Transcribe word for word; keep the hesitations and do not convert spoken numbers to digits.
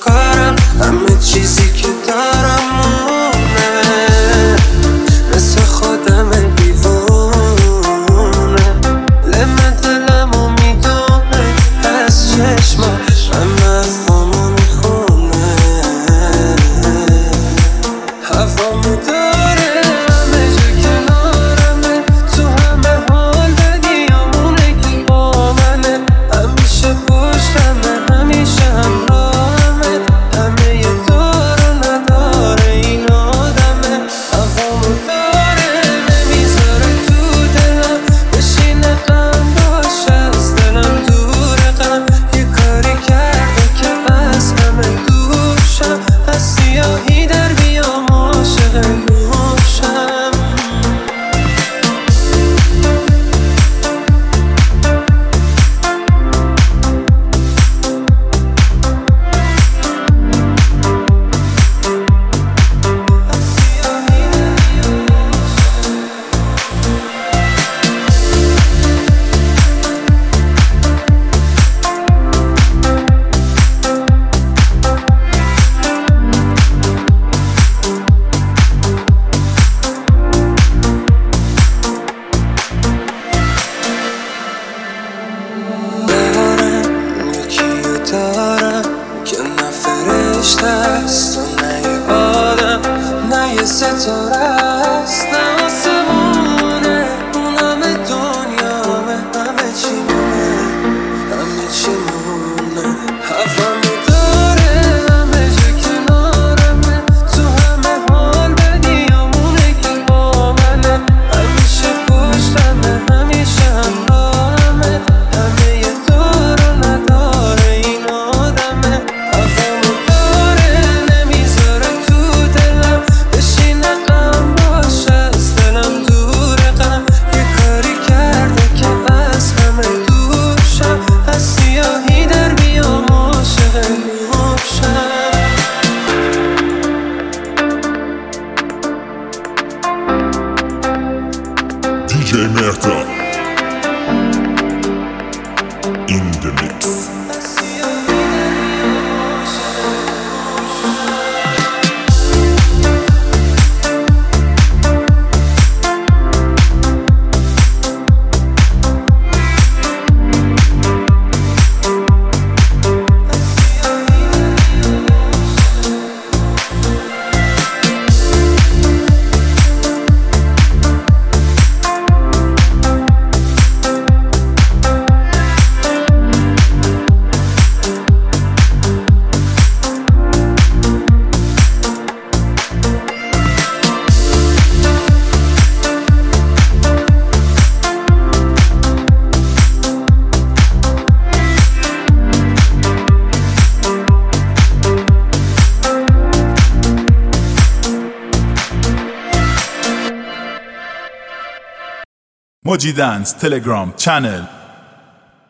کارم، همه چیزی که دارم مونه، مثل خودم بیوونه. لمه دلمو میدونه از چشما، همه افامو میخونه. هوامو داره همه جا کنارمه، تو همه حال بدیامونه که با منه. همیشه پشتمه، همیشه همراهمه، همه یه دار و نداره این آدمه. هوامو داره نمیذاره تو دلم بشینه، غم باشه از دلم دوره. غم یه کاری کرده که از همه دور شم، از سیاهی در بیام عاشق نور شم. که نه فرشته است و نه یه آدم، نه یه ستاره است، نه آسمونه. اون همه دنیامه، همه چی مونه، همه چی مونه. هوامو داره همه جا کنارمه، تو همه حال بدیامونه که با منه. همیشه پشتمه، همیشه همراهمه، همه یه دار و نداره این آدمه. هوامو داره نمیذاره تو دلم بشینه، غم باشه از دلم دوره. غم یه کاری کرده که از همه دور شم، از سیاهی در بیام عاشق نور شم. دی جی مهرداد in the mix. Moji Dance Telegram channel